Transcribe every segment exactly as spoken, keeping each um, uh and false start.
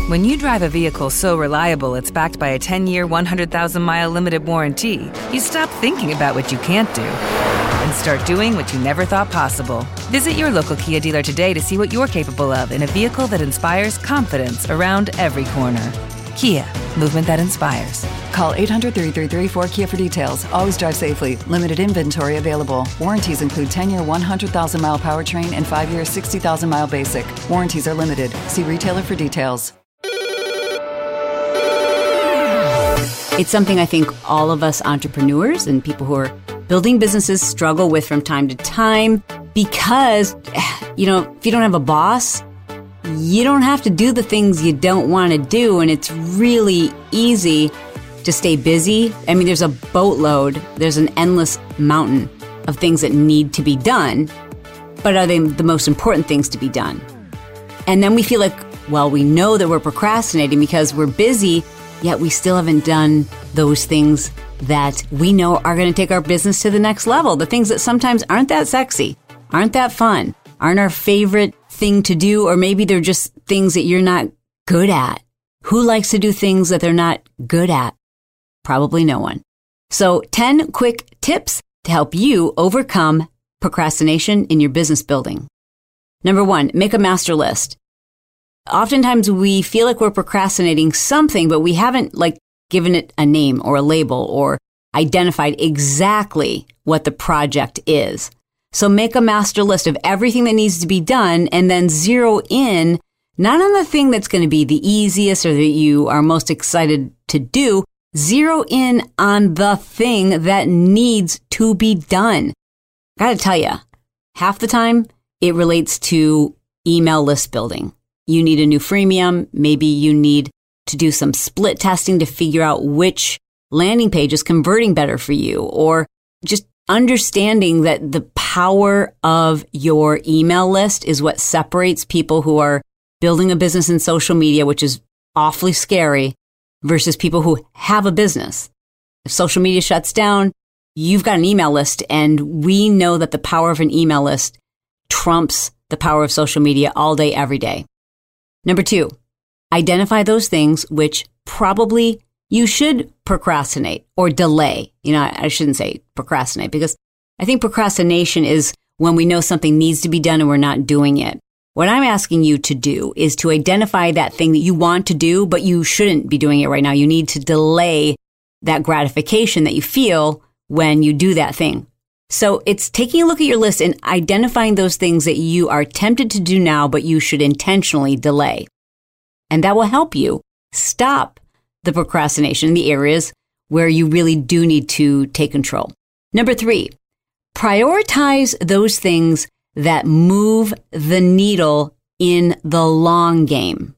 When you drive a vehicle so reliable it's backed by a ten-year, one hundred thousand mile limited warranty, you stop thinking about what you can't do and start doing what you never thought possible. Visit your local Kia dealer today to see what you're capable of in a vehicle that inspires confidence around every corner. Kia, movement that inspires. Call eight hundred, three three three, four K I A for details. Always drive safely. Limited inventory available. Warranties include ten-year, one hundred thousand mile powertrain and five-year, sixty thousand mile basic. Warranties are limited. See retailer for details. It's something I think all of us entrepreneurs and people who are building businesses struggle with from time to time because, you know, if you don't have a boss, you don't have to do the things you don't want to do, and it's really easy to stay busy. I mean, there's a boatload, there's an endless mountain of things that need to be done, but are they the most important things to be done? And then we feel like, well, we know that we're procrastinating because we're busy, yet we still haven't done those things that we know are going to take our business to the next level. The things that sometimes aren't that sexy, aren't that fun, aren't our favorite thing to do, or maybe they're just things that you're not good at. Who likes to do things that they're not good at? Probably no one. So ten quick tips to help you overcome procrastination in your business building. Number one, make a master list. Oftentimes we feel like we're procrastinating something, but we haven't like given it a name or a label or identified exactly what the project is. So make a master list of everything that needs to be done and then zero in not on the thing that's going to be the easiest or that you are most excited to do. Zero in on the thing that needs to be done. I gotta tell you, half the time it relates to email list building. You need a new freemium. Maybe you need to do some split testing to figure out which landing page is converting better for you, or just understanding that the power of your email list is what separates people who are building a business in social media, which is awfully scary, versus people who have a business. If social media shuts down, you've got an email list, and we know that the power of an email list trumps the power of social media all day, every day. Number two, identify those things which probably you should procrastinate or delay. You know, I shouldn't say procrastinate, because I think procrastination is when we know something needs to be done and we're not doing it. What I'm asking you to do is to identify that thing that you want to do, but you shouldn't be doing it right now. You need to delay that gratification that you feel when you do that thing. So it's taking a look at your list and identifying those things that you are tempted to do now, but you should intentionally delay. And that will help you stop the procrastination in the areas where you really do need to take control. Number three, prioritize those things that move the needle in the long game.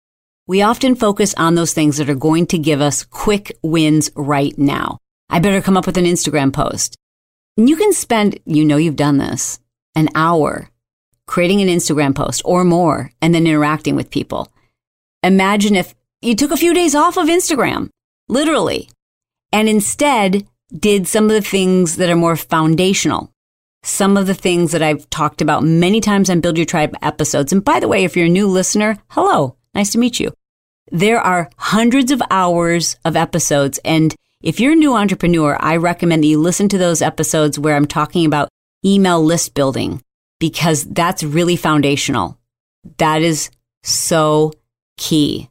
We often focus on those things that are going to give us quick wins right now. I better come up with an Instagram post. And you can spend, you know you've done this, an hour creating an Instagram post or more and then interacting with people. Imagine if you took a few days off of Instagram, literally, and instead did some of the things that are more foundational. Some of the things that I've talked about many times on Build Your Tribe episodes. And by the way, if you're a new listener, hello, nice to meet you. There are hundreds of hours of episodes. And if you're a new entrepreneur, I recommend that you listen to those episodes where I'm talking about email list building, because that's really foundational. That is so key.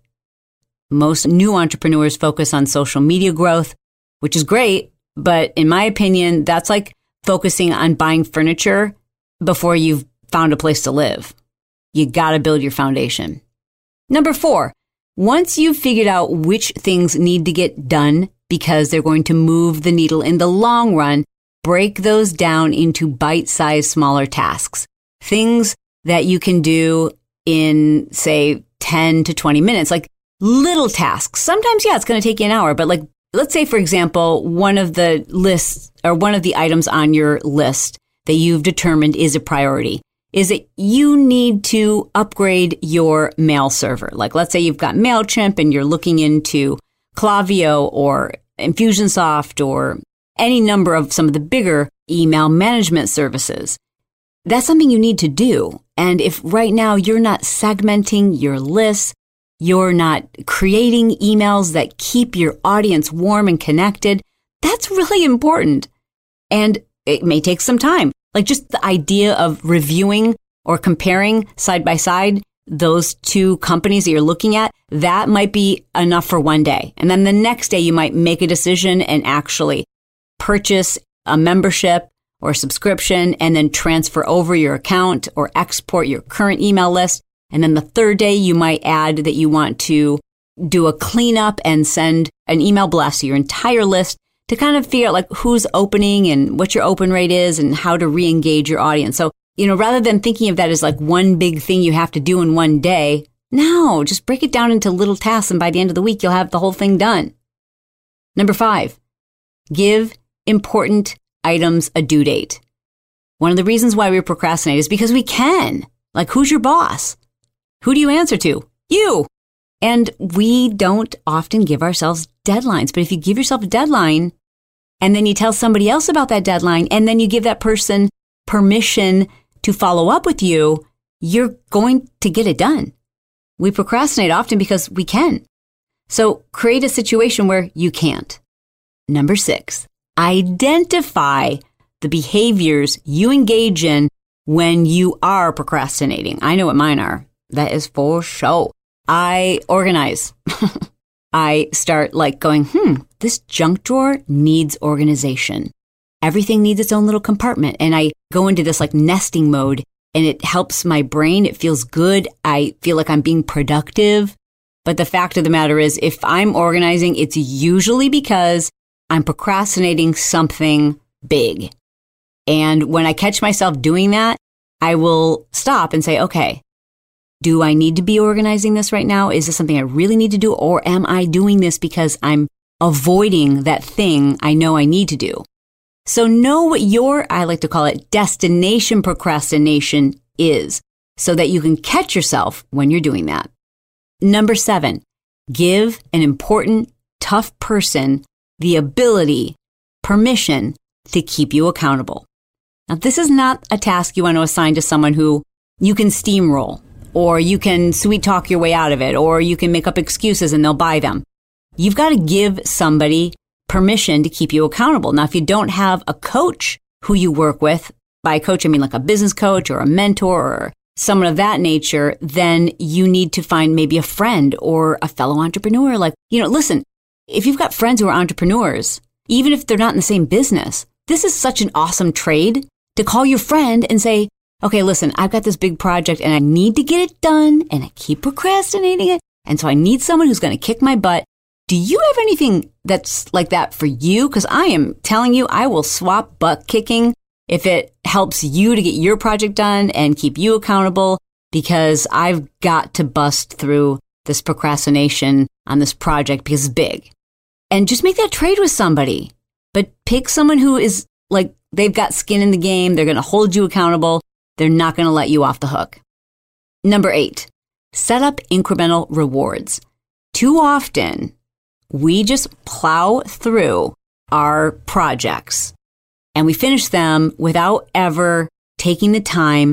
Most new entrepreneurs focus on social media growth, which is great. But in my opinion, that's like focusing on buying furniture before you've found a place to live. You got to build your foundation. Number four, once you've figured out which things need to get done because they're going to move the needle in the long run, break those down into bite-sized smaller tasks. Things that you can do in, say, ten to twenty minutes, like little tasks. Sometimes, yeah, it's going to take you an hour, but like, let's say, for example, one of the lists or one of the items on your list that you've determined is a priority is that you need to upgrade your mail server. Like, let's say you've got MailChimp and you're looking into Klaviyo or Infusionsoft or any number of some of the bigger email management services. That's something you need to do. And if right now you're not segmenting your lists, you're not creating emails that keep your audience warm and connected, that's really important. And it may take some time. Like just the idea of reviewing or comparing side by side those two companies that you're looking at, that might be enough for one day. And then the next day you might make a decision and actually purchase a membership or subscription and then transfer over your account or export your current email list. And then the third day you might add that you want to do a cleanup and send an email blast to your entire list to kind of figure out like who's opening and what your open rate is and how to re-engage your audience. So, you know, rather than thinking of that as like one big thing you have to do in one day, no, just break it down into little tasks and by the end of the week, you'll have the whole thing done. Number five, give important items a due date. One of the reasons why we procrastinate is because we can. Like, who's your boss? Who do you answer to? You. And we don't often give ourselves deadlines. But if you give yourself a deadline and then you tell somebody else about that deadline and then you give that person permission to follow up with you, you're going to get it done. We procrastinate often because we can. So create a situation where you can't. Number six, identify the behaviors you engage in when you are procrastinating. I know what mine are. That is for sure. I organize. I start like going, hmm, this junk drawer needs organization. Everything needs its own little compartment. And I go into this like nesting mode and it helps my brain. It feels good. I feel like I'm being productive. But the fact of the matter is, if I'm organizing, it's usually because I'm procrastinating something big. And when I catch myself doing that, I will stop and say, okay, do I need to be organizing this right now? Is this something I really need to do? Or am I doing this because I'm avoiding that thing I know I need to do? So know what your, I like to call it, destination procrastination is so that you can catch yourself when you're doing that. Number seven, give an important, tough person the ability, permission to keep you accountable. Now, this is not a task you want to assign to someone who you can steamroll, or you can sweet talk your way out of it, or you can make up excuses and they'll buy them. You've got to give somebody permission to keep you accountable. Now, if you don't have a coach who you work with, by coach, I mean like a business coach or a mentor or someone of that nature, then you need to find maybe a friend or a fellow entrepreneur. Like, you know, listen, if you've got friends who are entrepreneurs, even if they're not in the same business, this is such an awesome trade to call your friend and say, okay, listen, I've got this big project and I need to get it done and I keep procrastinating it. And so I need someone who's going to kick my butt. Do you have anything that's like that for you? Because I am telling you, I will swap butt kicking if it helps you to get your project done and keep you accountable, because I've got to bust through this procrastination on this project because it's big. And just make that trade with somebody. But pick someone who is like, they've got skin in the game. They're going to hold you accountable. They're not going to let you off the hook. Number eight, set up incremental rewards. Too often, we just plow through our projects and we finish them without ever taking the time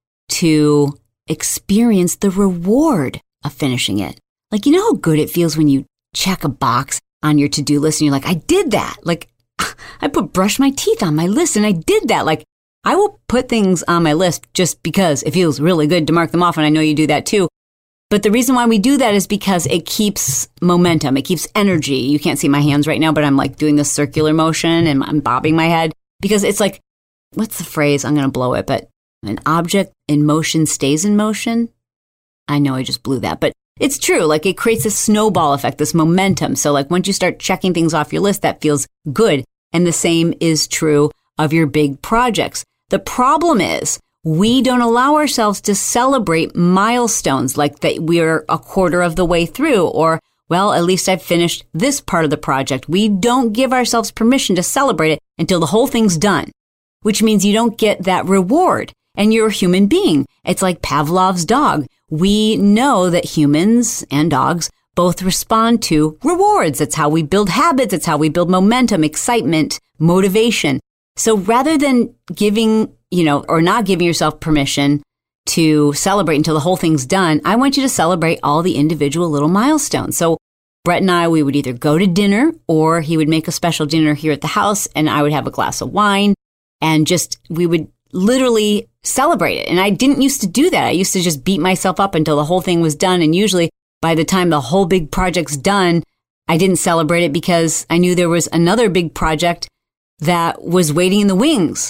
to experience the reward of finishing it. Like, you know how good it feels when you check a box on your to-do list and you're like, I did that. Like, I put brush my teeth on my list and I did that. Like, I will put things on my list just because it feels really good to mark them off. And I know you do that too. But the reason why we do that is because it keeps momentum. It keeps energy. You can't see my hands right now, but I'm like doing this circular motion and I'm bobbing my head because it's like, what's the phrase? I'm going to blow it, but an object in motion stays in motion. I know I just blew that, but it's true. Like, it creates a snowball effect, this momentum. So like once you start checking things off your list, that feels good. And the same is true of your big projects. The problem is we don't allow ourselves to celebrate milestones like that we're a quarter of the way through, or, well, at least I've finished this part of the project. We don't give ourselves permission to celebrate it until the whole thing's done, which means you don't get that reward. And you're a human being. It's like Pavlov's dog. We know that humans and dogs both respond to rewards. It's how we build habits. It's how we build momentum, excitement, motivation. So rather than giving, you know, or not giving yourself permission to celebrate until the whole thing's done. I want you to celebrate all the individual little milestones. So Brett and I, we would either go to dinner or he would make a special dinner here at the house and I would have a glass of wine and just, we would literally celebrate it. And I didn't used to do that. I used to just beat myself up until the whole thing was done. And usually by the time the whole big project's done, I didn't celebrate it because I knew there was another big project that was waiting in the wings.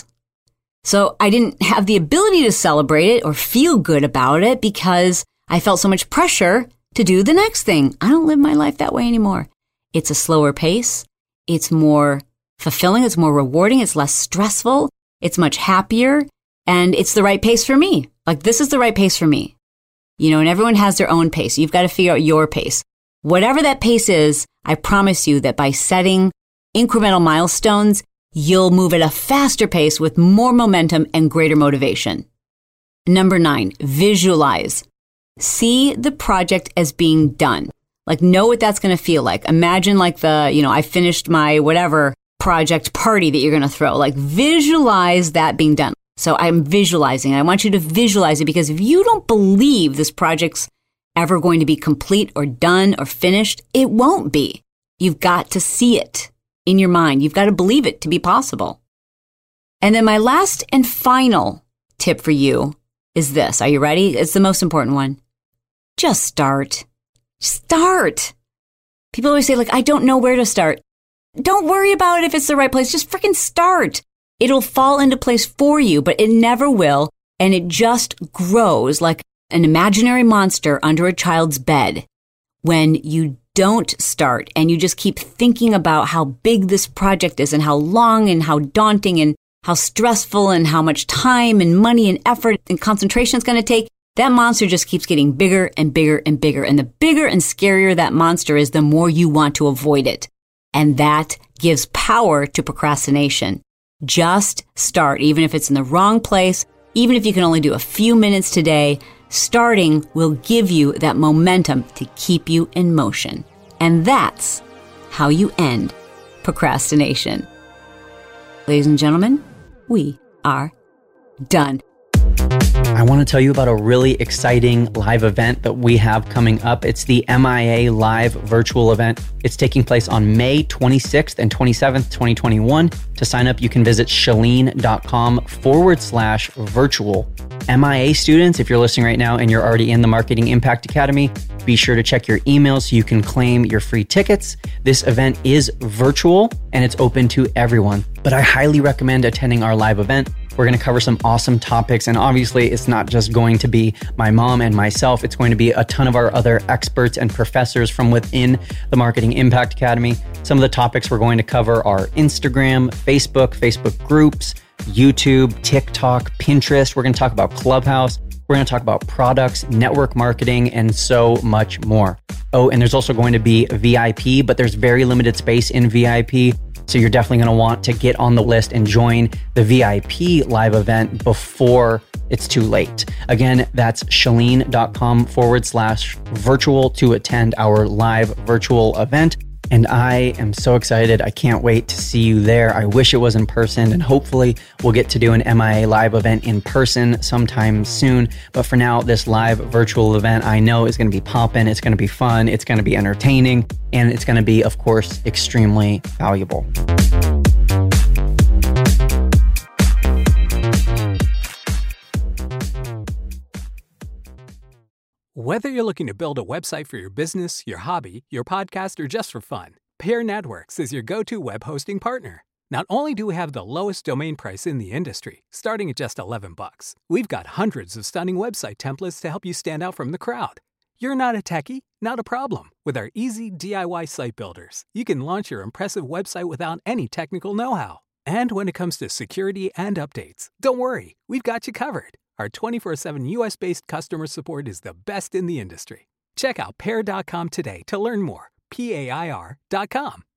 So I didn't have the ability to celebrate it or feel good about it because I felt so much pressure to do the next thing. I don't live my life that way anymore. It's a slower pace. It's more fulfilling. It's more rewarding. It's less stressful. It's much happier. And it's the right pace for me. Like, this is the right pace for me. You know, and everyone has their own pace. You've got to figure out your pace. Whatever that pace is, I promise you that by setting incremental milestones, you'll move at a faster pace with more momentum and greater motivation. Number nine, visualize. See the project as being done. Like, know what that's going to feel like. Imagine like the, you know, I finished my whatever project party that you're going to throw. Like, visualize that being done. So I'm visualizing. I want you to visualize it because if you don't believe this project's ever going to be complete or done or finished, it won't be. You've got to see it in your mind. You've got to believe it to be possible. And then my last and final tip for you is this. Are you ready? It's the most important one. Just start. Start. People always say, like, I don't know where to start. Don't worry about it if it's the right place. Just freaking start. It'll fall into place for you, but it never will. And it just grows like an imaginary monster under a child's bed when you don't start and you just keep thinking about how big this project is and how long and how daunting and how stressful and how much time and money and effort and concentration it's going to take. That monster just keeps getting bigger and bigger and bigger. And the bigger and scarier that monster is, the more you want to avoid it. And that gives power to procrastination. Just start, even if it's in the wrong place, even if you can only do a few minutes today. Starting will give you that momentum to keep you in motion. And that's how you end procrastination. Ladies and gentlemen, we are done. I want to tell you about a really exciting live event that we have coming up. It's the M I A Live virtual event. It's taking place on May twenty-sixth and twenty-seventh, twenty twenty-one. To sign up, you can visit chalene.com forward slash virtual. M I A students, if you're listening right now and you're already in the Marketing Impact Academy, be sure to check your email so you can claim your free tickets. This event is virtual and it's open to everyone, but I highly recommend attending our live event. We're going to cover some awesome topics. And obviously, it's not just going to be my mom and myself. It's going to be a ton of our other experts and professors from within the Marketing Impact Academy. Some of the topics we're going to cover are Instagram, Facebook, Facebook groups, YouTube, TikTok, Pinterest. We're going to talk about Clubhouse. We're going to talk about products, network marketing, and so much more. Oh, and there's also going to be V I P, but there's very limited space in V I P. So you're definitely going to want to get on the list and join the V I P live event before it's too late. Again, that's chalene.com forward slash virtual to attend our live virtual event. And I am so excited. I can't wait to see you there. I wish it was in person, and hopefully we'll get to do an M I A live event in person sometime soon. But for now, this live virtual event I know is going to be popping. It's going to be fun. It's going to be entertaining. And it's going to be, of course, extremely valuable. Whether you're looking to build a website for your business, your hobby, your podcast, or just for fun, Pair Networks is your go-to web hosting partner. Not only do we have the lowest domain price in the industry, starting at just eleven bucks, we've got hundreds of stunning website templates to help you stand out from the crowd. You're not a techie? Not a problem. With our easy D I Y site builders, you can launch your impressive website without any technical know-how. And when it comes to security and updates, don't worry, we've got you covered. Our twenty-four seven U S-based customer support is the best in the industry. Check out pair dot com today to learn more. P A I R dot com.